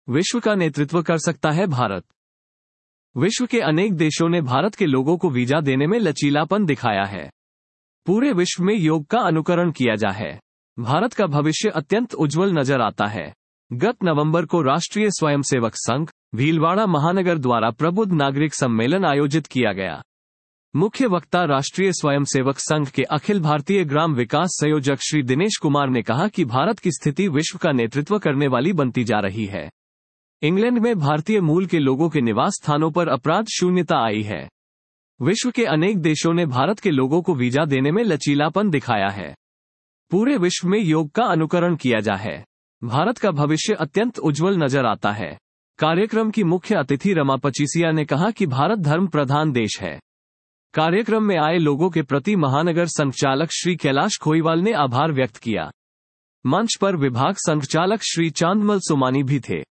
विश्व का नेतृत्व कर सकता है भारत। विश्व के अनेक देशों ने भारत के लोगों को वीजा देने में लचीलापन दिखाया है। पूरे विश्व में योग का अनुकरण किया जा है। भारत का भविष्य अत्यंत उज्जवल नजर आता है। गत नवंबर को राष्ट्रीय स्वयंसेवक संघ भीलवाड़ा महानगर द्वारा प्रबुद्ध नागरिक सम्मेलन आयोजित किया गया। मुख्य वक्ता राष्ट्रीय स्वयंसेवक संघ के अखिल भारतीय ग्राम विकास संयोजक श्री दिनेश कुमार ने कहा कि भारत की स्थिति विश्व का नेतृत्व करने वाली बनती जा रही है। इंग्लैंड में भारतीय मूल के लोगों के निवास स्थानों पर अपराध शून्यता आई है। विश्व के अनेक देशों ने भारत के लोगों को वीजा देने में लचीलापन दिखाया है। पूरे विश्व में योग का अनुकरण किया जा है। भारत का भविष्य अत्यंत उज्जवल नजर आता है। कार्यक्रम की मुख्य अतिथि रमा पचीसिया ने कहा कि भारत धर्म प्रधान देश है। कार्यक्रम में आए लोगों के प्रति महानगर संचालक श्री कैलाश खोईवाल ने आभार व्यक्त किया। मंच पर विभाग संचालक श्री चांदमल सोमानी भी थे।